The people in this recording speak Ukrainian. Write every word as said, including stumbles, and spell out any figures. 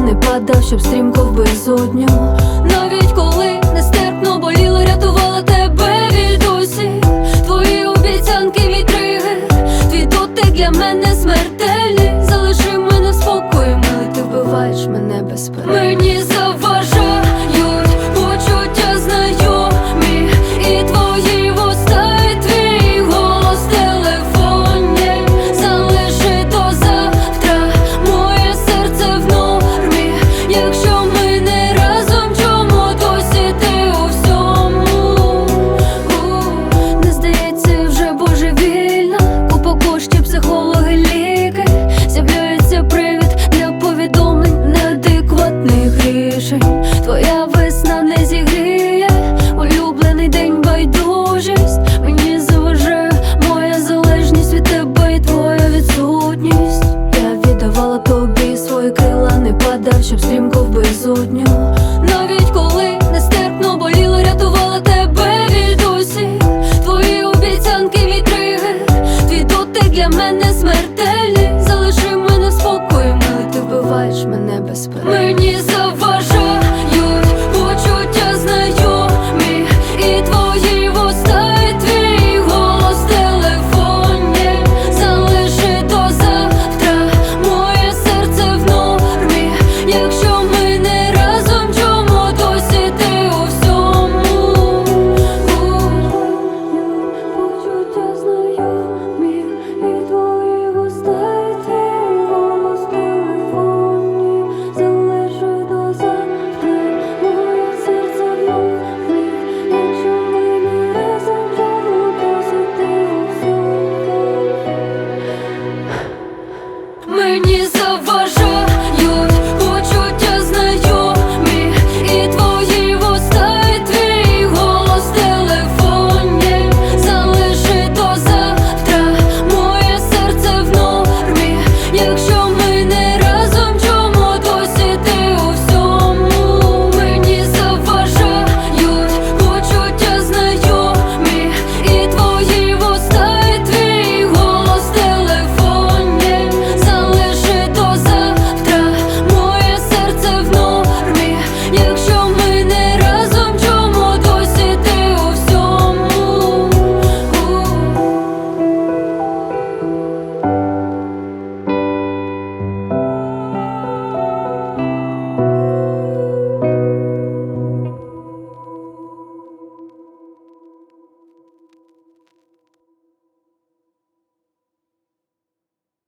не падав, щоб стрімко в безодню. Навіть коли нестерпно боліло, рятувала тебе від усіх. Твої обіцянки вітриги, твій дотик для мене смертельний. Залиши мене в спокої, милий, ти вбиваєш мене без перерви. Мені заважають почуття знайомі, і твої вуста, і твій голос в телефоні. Залиши до завтра моє серце в нормі. Якщо ми не разом, чому досі ти у всьому? У, не здається вже божевільна, купа коштів, психологи, ліки. З'являється привід для повідомлень неадекватних рішень. Твоя весна не зігріє, улюблений день байдужість. Мені заважає моя залежність від тебе і твоя відсутність. Я віддавала тобі свої крила, не падав, щоб стрімко в безодню. Навіть коли нестерпно боліло, рятувала тебе від усіх. Твої обіцянки вітриги, твій дотик для мене смертельний. Залиши мене в спокої, милий, ти вбиваєш мене без перерви. Мені заважають почуття знайомі, і твої вуста, і твій голос в телефоні. Залиши до завтра моє серце в нормі. Якщо ми не разом, чому досі ти у всьому? Почуття знайомі, і твої вуста, і твій голос в телефоні. Залиши до завтра моє серце в нормі. Якщо ми не разом, чому досі ти у всьому? Мені заважають